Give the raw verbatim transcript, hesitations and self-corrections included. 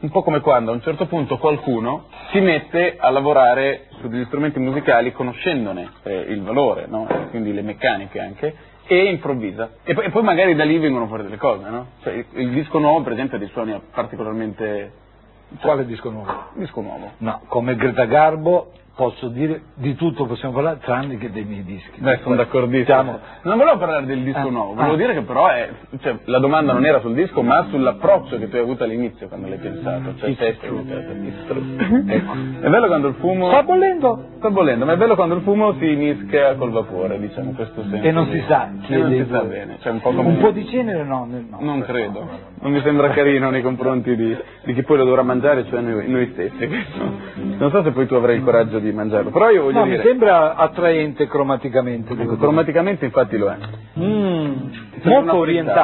un po' come quando a un certo punto qualcuno si mette a lavorare su degli strumenti musicali conoscendone eh, il valore, no? Quindi le meccaniche anche, e improvvisa. E poi, e poi magari da lì vengono fuori delle cose, no? Cioè, il, il disco nuovo, per esempio, ha dei suoni particolarmente... Quale disco nuovo? Disco nuovo. No, come Greta Garbo posso dire di tutto, possiamo parlare, tranne che dei miei dischi. Beh, sono d'accordissimo. Non volevo parlare del disco ah, nuovo, volevo ah. dire che però è, cioè, la domanda non era sul disco, ma sull'approccio che tu hai avuto all'inizio quando l'hai pensato. Cioè, It's true. It's true. Ecco. È bello quando il fumo... Sta bollendo! Sta bollendo, ma è bello quando il fumo si mischia col vapore, diciamo, questo senso. E non si sa chi e non si sa bene. Cioè, un po', come... un po' di cenere no, no. Non credo. Non mi sembra carino nei confronti di, di chi poi lo dovrà mangiare, cioè noi, noi stessi. Non so se poi tu avrai il coraggio di mangiarlo, però io voglio no, dire... mi sembra attraente cromaticamente. Ecco, cromaticamente infatti lo è. Mm, molto orientato.